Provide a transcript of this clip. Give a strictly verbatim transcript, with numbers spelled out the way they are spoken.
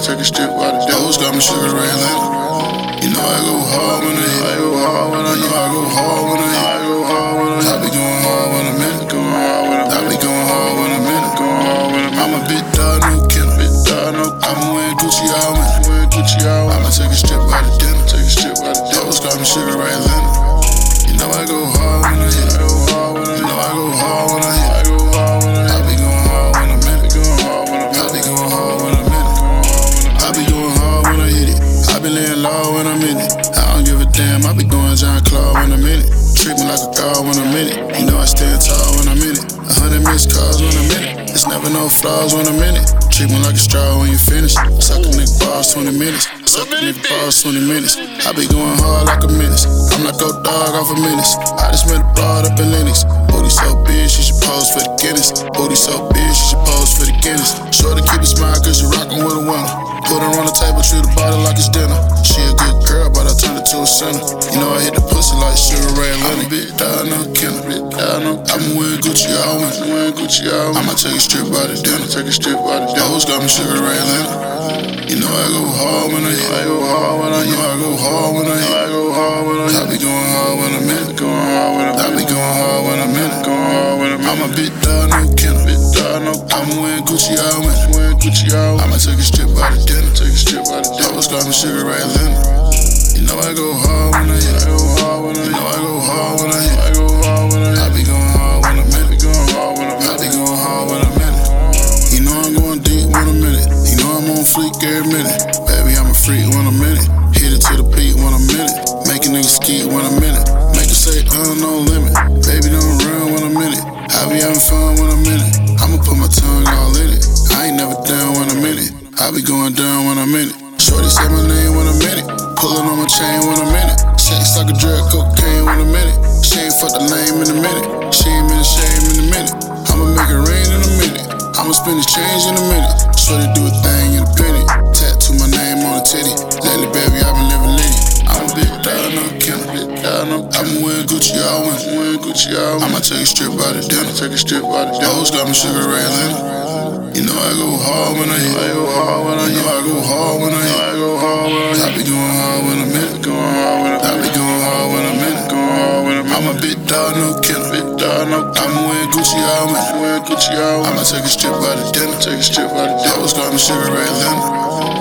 take a strip out of Those got me sugar ray Atlanta. You know I go hard when I hit. I go hard when I hit. You know I go hard when I hit. I go hard when I hit. I be going hard when I'm in it. Going hard when I'm in it. I be going hard when I'm in it. Going hard when I'm in it. I'm a big dog, no killer. Big dog, no killer. I'm wearing Gucci all winter. Wearing Gucci all winter. I'ma take a strip out of dinner. Take a strip out of dinner. Those got me sugar ray Atlanta. You know I go hard when I hit. I go hard when I hit. You know I go hard when I hit. I go hard when I hit. I be going hard when I'm in it. Going hard when I'm in it. I be going hard when I'm in it. I be going hard when I hit it. I be laying low when I'm in it. I don't give a damn. I be going John Claude when I'm in it. Treat me like a dog when I'm in it. You know I stand tall when I'm in it. A hundred missed calls when I'm in it. There's never no flaws when I'm in it. Treat me like a straw when you finish. Suck a nigga balls twenty minutes. Suck a nigga balls twenty minutes. I be going hard like a menace. I'm not go dog off a menace. I just met a broad up in Linux. Booty so big, she should pose for the Guinness. Booty so big, she should pose for the Guinness. Sure to keep it smile cause you rockin' with a winner. Put her on the table, treat the bottle like it's dinner. She a good girl, but I turned her to a sinner. You know I hit the pussy like sugar ray Atlanta. Big dog, no killer. Big dog, no killer. I'm wearing Gucci all winter. I'm wearing Gucci all winter. I'ma take a strip out of dinner. Take a strip out of dinner. Those got me sugar ray Atlanta. You know I go hard when I hit. I go hard when I hit. You know I go hard when I hit. I go hard when I hit. I be going hard when I'm in it. Going hard when I'm in it. I be going hard when I'm in it. Going hard when I'm in it. I'm a big dog, no killer. Big dog, no killer. I'm wearing Gucci all winter. I'm wearing Gucci all winter. I'ma take a strip out of dinner. Take a strip out of dinner. Those got me sugar ray Atlanta. You know I go hard when I hit. I go hard when I hit. You know I go hard when I hit. I go hard when I hit. I be going hard when I'm in it. Going hard when I'm in it. I be going hard when I'm in it. You know I'm going deep when I'm in it. You know I'm on fleek every minute. Baby, I'm a freak when I'm in it. Hit it to the beat when I'm in it. Make a nigga ski when I'm in it. Make her say, uh, no limit. Baby, don't run when I'm in it. I be having fun when I'm in it. I'ma put my tongue all in it. I ain't never down when I'm in it. I be going down when I'm in it. Shorty say my name when I'm in it. Pullin' on my chain when I'm in it. Sex like a drug, cocaine when I'm in it. She ain't fuck the lame in a minute. She ain't been ashamed in a minute. I'ma make it rain in a minute. I'ma spend this change in a minute. Shorty do a thing in a penny. Tattoo my name on the titty. Lately, baby, I been living litty. I'm a big dog, no killer. Big dog, no killer. I'm wearing Gucci all winter. I'm wearing Gucci all winter. I'ma take a strip out of dinner. Take a strip out of dinner. Those got me sugar ray Atlanta. You know I go hard when I hit. I go hard when I hit. You know I go hard when I hit. I go hard when I hit. I be going hard when I'm in it. Going hard when I'm in it. I be going hard when I'm in it. Going hard when I'm in it. I'm a big dog, no killer. Big dog, no killer. I'm wearing Gucci all winter. I'm wearing Gucci all winter. I'ma take a strip out of dinner. Take a strip out of dinner. Those got me sugar ray Atlanta.